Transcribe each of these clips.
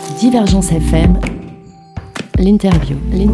Divergence FM, l'interview.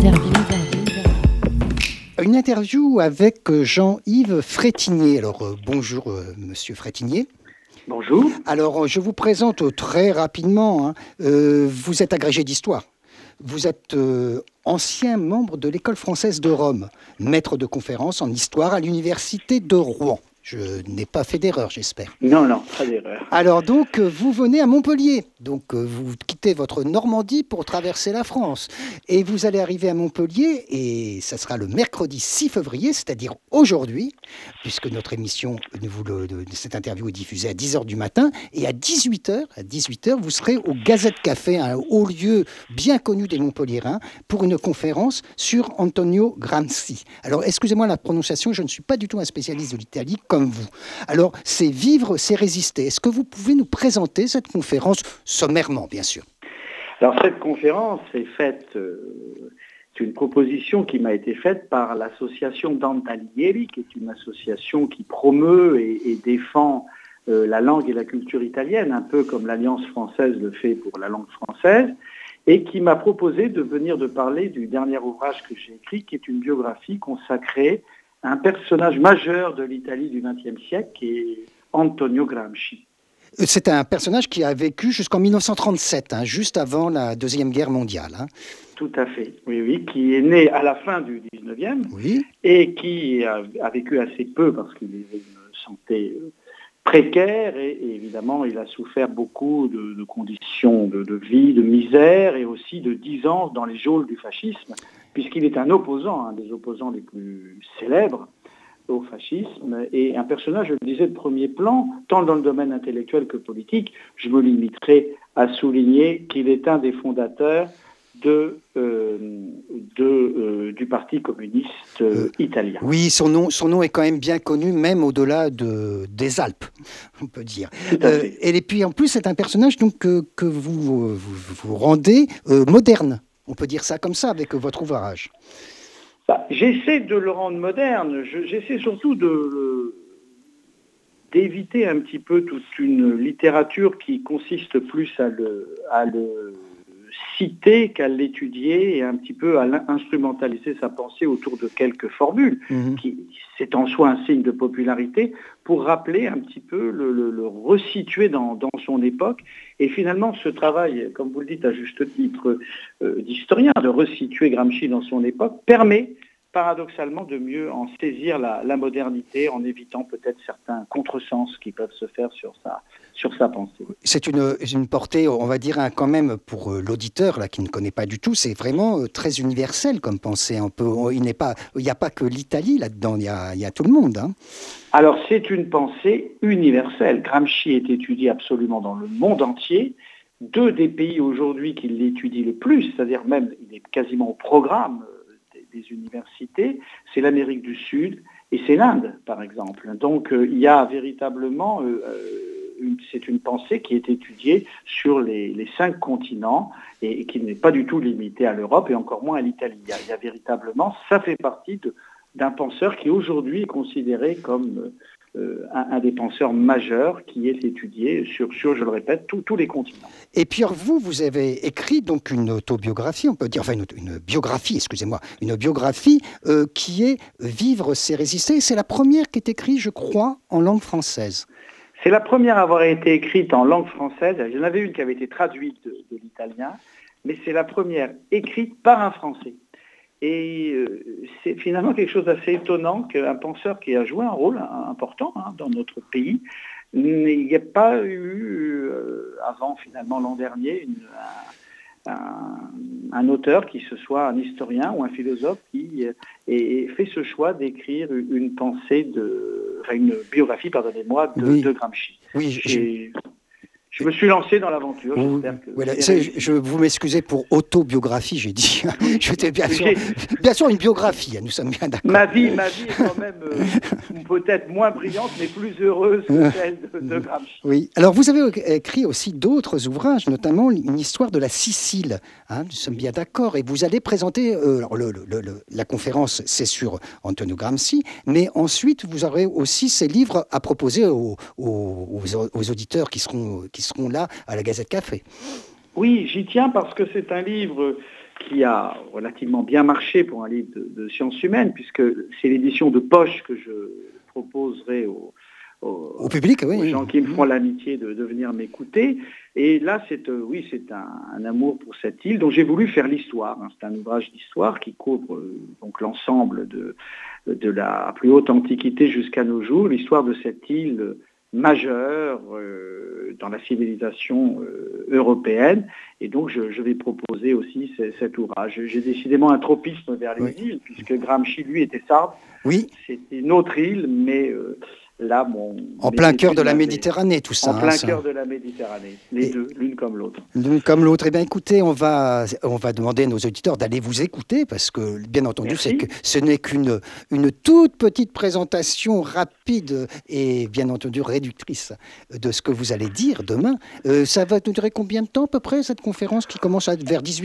Une interview avec Jean-Yves Frétinier. Alors, bonjour, monsieur Frétinier. Bonjour. Alors, je vous présente très rapidement. Vous êtes agrégé d'histoire. Vous êtes ancien membre de l'École française de Rome, maître de conférences en histoire à l'Université de Rouen. Je n'ai pas fait d'erreur, j'espère. Non, pas d'erreur. Alors donc, vous venez à Montpellier. Donc, vous quittez votre Normandie pour traverser la France. Et vous allez arriver à Montpellier, et ça sera le mercredi 6 février, c'est-à-dire aujourd'hui, puisque notre émission, cette interview est diffusée à 10h du matin. Et à 18h, vous serez au Gazette Café, un haut lieu bien connu des Montpelliérains, pour une conférence sur Antonio Gramsci. Alors, excusez-moi la prononciation, je ne suis pas du tout un spécialiste de l'Italie comme vous. Alors, c'est vivre, c'est résister. Est-ce que vous pouvez nous présenter cette conférence sommairement, bien sûr? Alors, cette conférence est faite, c'est une proposition qui m'a été faite par l'association Dante Alighieri, qui est une association qui promeut et défend la langue et la culture italienne, un peu comme l'Alliance française le fait pour la langue française, et qui m'a proposé de venir de parler du dernier ouvrage que j'ai écrit, qui est une biographie consacrée à un personnage majeur de l'Italie du XXe siècle, qui est Antonio Gramsci. C'est un personnage qui a vécu jusqu'en 1937, juste avant la Deuxième Guerre mondiale. Tout à fait, oui, qui est né à la fin du 19e, et qui a vécu assez peu parce qu'il avait une santé précaire et évidemment il a souffert beaucoup de conditions de vie, de misère et aussi de 10 ans dans les geôles du fascisme, puisqu'il est un opposant, un des opposants les plus célèbres au fascisme, et un personnage, je le disais, de premier plan, tant dans le domaine intellectuel que politique. Je me limiterai à souligner qu'il est un des fondateurs du Parti communiste italien. Oui, son nom est quand même bien connu, même au-delà des Alpes, on peut dire. Et puis en plus, c'est un personnage donc, que vous rendez moderne, on peut dire ça comme ça, avec votre ouvrage. J'essaie de le rendre moderne, j'essaie surtout d'éviter un petit peu toute une littérature qui consiste plus à le citer qu'à l'étudier et un petit peu à instrumentaliser sa pensée autour de quelques formules, qui c'est en soi un signe de popularité, pour rappeler un petit peu, le resituer dans son époque. Et finalement, ce travail, comme vous le dites à juste titre, d'historien, de resituer Gramsci dans son époque, permet paradoxalement de mieux en saisir la modernité en évitant peut-être certains contresens qui peuvent se faire sur sa pensée. C'est une portée, on va dire, quand même, pour l'auditeur là, qui ne connaît pas du tout, c'est vraiment très universel comme pensée. Il n'y a pas que l'Italie là-dedans, il y a tout le monde. Alors c'est une pensée universelle. Gramsci est étudié absolument dans le monde entier. Deux des pays aujourd'hui qui l'étudient le plus, c'est-à-dire même il est quasiment au programme des universités, c'est l'Amérique du Sud et c'est l'Inde, par exemple. Donc il y a véritablement, c'est une pensée qui est étudiée sur les 5 continents et qui n'est pas du tout limitée à l'Europe et encore moins à l'Italie. Il y a véritablement, ça fait partie d'un penseur qui aujourd'hui est considéré comme un des penseurs majeurs qui est étudié sur, je le répète, tous les continents. Et puis vous avez écrit donc une autobiographie, on peut dire, enfin une biographie, excusez-moi, une biographie qui est Vivre, c'est résister. C'est la première qui est écrite, je crois, en langue française. C'est la première à avoir été écrite en langue française. Il y en avait une qui avait été traduite de l'italien, mais c'est la première écrite par un Français. Et c'est finalement quelque chose d'assez étonnant qu'un penseur qui a joué un rôle important dans notre pays, il n'y a pas eu, avant finalement l'an dernier, un auteur qui ce soit un historien ou un philosophe qui ait fait ce choix d'écrire une biographie, pardonnez-moi, de Gramsci. Oui, je me suis lancé dans l'aventure. Voilà, je vous m'excusez pour autobiographie, j'ai dit. Bien sûr, une biographie, nous sommes bien d'accord. Ma vie est quand même peut-être moins brillante, mais plus heureuse que celle de Gramsci. Oui. Alors, vous avez écrit aussi d'autres ouvrages, notamment une histoire de la Sicile. Nous sommes bien d'accord. Et vous allez présenter, la conférence, c'est sur Antonio Gramsci, mais ensuite, vous aurez aussi ces livres à proposer aux auditeurs qui seront là à la Gazette Café. Oui, j'y tiens parce que c'est un livre qui a relativement bien marché pour un livre de sciences humaines, puisque c'est l'édition de poche que je proposerai Au public, oui. aux gens qui me feront l'amitié de venir m'écouter. Et là, c'est un amour pour cette île dont j'ai voulu faire l'histoire. C'est un ouvrage d'histoire qui couvre donc l'ensemble de la plus haute antiquité jusqu'à nos jours, l'histoire de cette île majeure dans la civilisation européenne. Et donc, je vais proposer aussi cet ouvrage. J'ai décidément un tropisme vers les îles, puisque Gramsci, lui, était sarde. Oui. C'était une autre île, mais là, en plein cœur de la Méditerranée, tout ça. En plein cœur de la Méditerranée, les deux, l'une comme l'autre. L'une comme l'autre. Eh bien, écoutez, on va demander à nos auditeurs d'aller vous écouter, parce que, bien entendu, ce n'est qu'une toute petite présentation rapide et, bien entendu, réductrice de ce que vous allez dire demain. Ça va nous durer combien de temps, à peu près, cette conférence qui commence vers 18h ?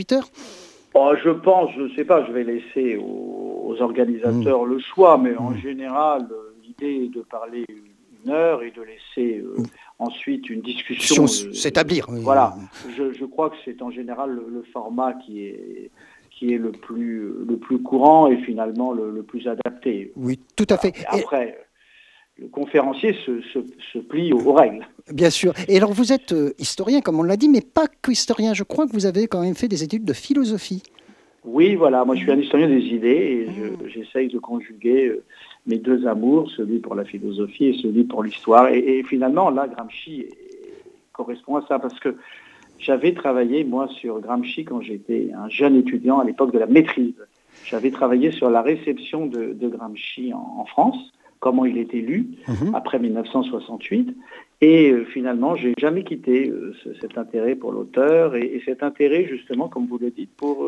Je pense, je ne sais pas, je vais laisser aux organisateurs le choix, mais en général, l'idée est de parler 1 heure et de laisser ensuite une discussion s'établir. Voilà, je crois que c'est en général le format qui est le plus courant et finalement le plus adapté. Oui, tout à fait. Et après, le conférencier se plie aux règles. Bien sûr. Et alors, vous êtes historien, comme on l'a dit, mais pas que historien. Je crois que vous avez quand même fait des études de philosophie. Oui, voilà. Moi, je suis un historien des idées et j'essaye de conjuguer mes deux amours, celui pour la philosophie et celui pour l'histoire. Et finalement, là, Gramsci correspond à ça parce que j'avais travaillé, moi, sur Gramsci quand j'étais un jeune étudiant à l'époque de la maîtrise. J'avais travaillé sur la réception de Gramsci en France, comment il était lu après 1968. Et finalement, je n'ai jamais quitté cet intérêt pour l'auteur et cet intérêt, justement, comme vous le dites, pour,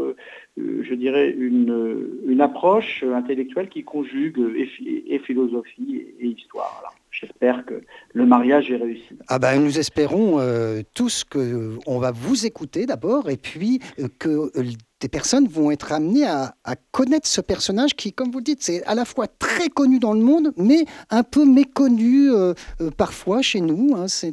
je dirais, une approche intellectuelle qui conjugue et philosophie et histoire. Alors, j'espère que le mariage est réussi. Nous espérons tous qu'on va vous écouter d'abord et puis que des personnes vont être amenées à connaître ce personnage qui, comme vous le dites, c'est à la fois très connu dans le monde, mais un peu méconnu parfois chez nous.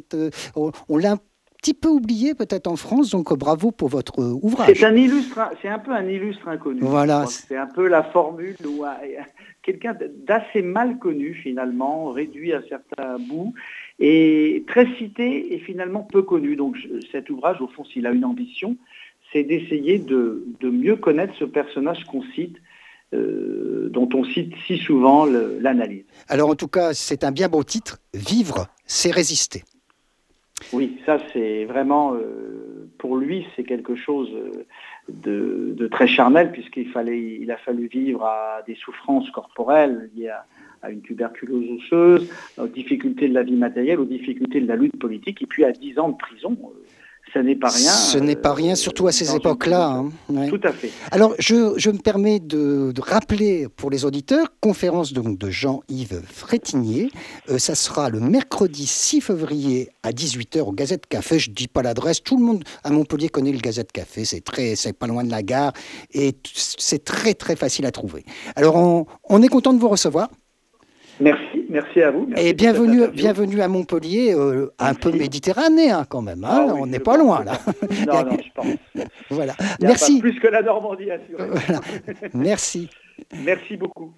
On l'a un petit peu oublié peut-être en France, donc bravo pour votre ouvrage. C'est un peu un illustre inconnu. Voilà. C'est un peu la formule où quelqu'un d'assez mal connu finalement, réduit à certains bouts, et très cité et finalement peu connu. Donc cet ouvrage, au fond, s'il a une ambition, c'est d'essayer de mieux connaître ce personnage qu'on cite, dont on cite si souvent l'analyse. Alors en tout cas, c'est un bien beau titre, « Vivre, c'est résister ». Oui, ça c'est vraiment, pour lui, c'est quelque chose de très charnel, puisqu'il a fallu vivre à des souffrances corporelles liées à une tuberculose osseuse, aux difficultés de la vie matérielle, aux difficultés de la lutte politique, et puis à 10 ans de prison. Ça n'est pas rien. Ce n'est pas rien, surtout à ces époques-là. Ouais. Tout à fait. Alors, je me permets de rappeler pour les auditeurs, conférence donc de Jean-Yves Frétinier. Ça sera le mercredi 6 février à 18h au Gazette Café. Je ne dis pas l'adresse. Tout le monde à Montpellier connaît le Gazette Café. C'est pas loin de la gare et c'est très, très facile à trouver. Alors, on est content de vous recevoir. Merci à vous. Merci et bienvenue à Montpellier, un peu méditerranéen quand même. Oui, on n'est pas loin là. Non, je pense. Voilà. Merci. Pas plus que la Normandie, assurément. Voilà. Merci. Merci beaucoup.